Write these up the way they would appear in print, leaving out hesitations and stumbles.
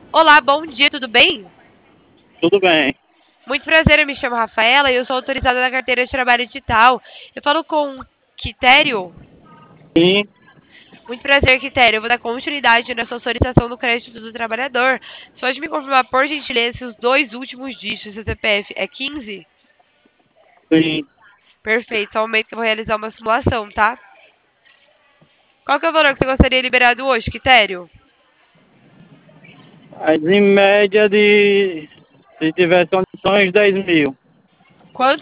Olá, bom dia, tudo bem? Tudo bem. Muito prazer, eu me chamo Rafaela e eu sou autorizada da carteira de trabalho digital. Eu falo com Quitério. Sim, Muito prazer, Quitério. Eu vou dar continuidade na sua solicitação do crédito do trabalhador. Você pode me confirmar, por gentileza, se os dois últimos dígitos do seu CPF é 15? sim. Perfeito, só um momento que eu vou realizar uma simulação, tá? Qual que é o valor que você gostaria liberado hoje, Quitério? Mas em média se tiver condições, 10 mil. Quanto?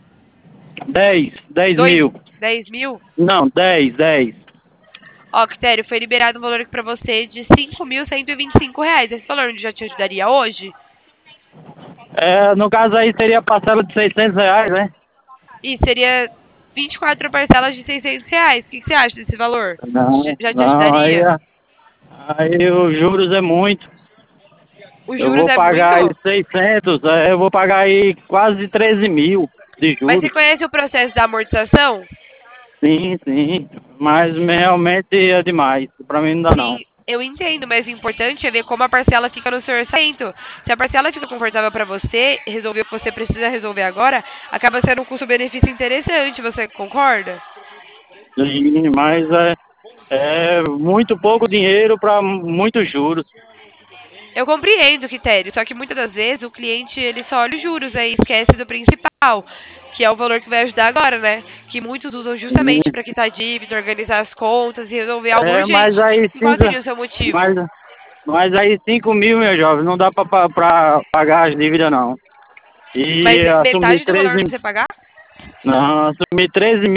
10 Dois, mil. 10 mil? Não, 10. Ó, Quitério, foi liberado um valor aqui pra você de 5.125 reais. Esse valor já te ajudaria hoje? No caso aí seria parcela de 600 reais, né? E seria 24 parcelas de 600 reais. O que você acha desse valor? Não, Já te não, ajudaria? aí os juros é muito. Os Eu juros vou é pagar aí muito? 600, eu vou pagar aí quase 13 mil de Mas você juros. conhece o processo da amortização? Sim, sim. Mas realmente é demais. Pra mim não dá não. Sim, eu entendo, mas o importante é ver como a parcela fica no seu orçamento. Se a parcela fica confortável para você, resolver o que você precisa resolver agora, acaba sendo um custo-benefício interessante, você concorda? Sim, mas é muito pouco dinheiro para muitos juros. Eu compreendo o critério, só que muitas das vezes o cliente ele só olha os juros aí esquece do principal, que é o valor que vai ajudar agora, né? Que muitos usam justamente para quitar dívida, organizar as contas e resolver algo Mas urgente. aí E qual cinco, seria o seu motivo? mas, mas aí 5 mil, meu jovem, não dá para pagar as dívidas não. Mas E assumir metade do valor 13, pra você pagar? não, assumir 13